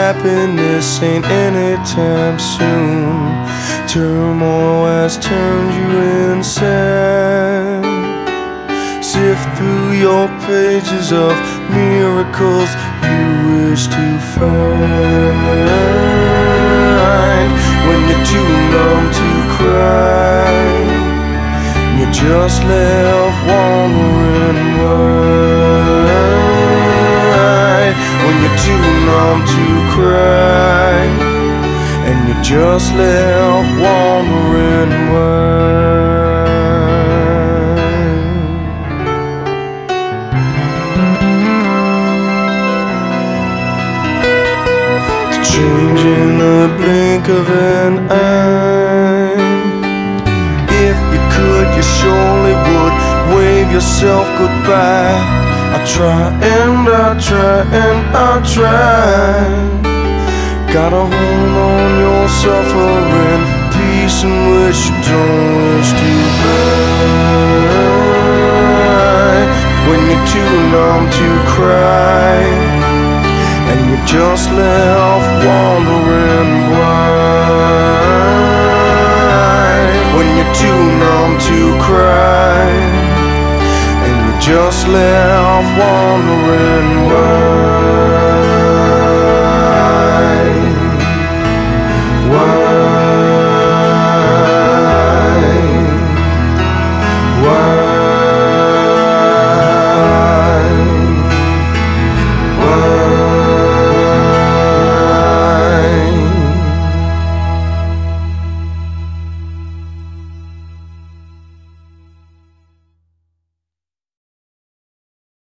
happiness ain't anytime soon. Turmoil has turned you insane. Sift through your pages of miracles you wish to find. When you're too numb to cry, you're just left wondering why. When you're too numb to cry, and you're just left wondering why. To change in the blink of an eye. If you could, you surely would wave yourself goodbye. I try and I try and I try. Got a hold on your suffering, peace in which you don't wish to buy. When you're too numb to cry, and you're just left wondering why. When you're too numb to cry, and you're just left wondering why.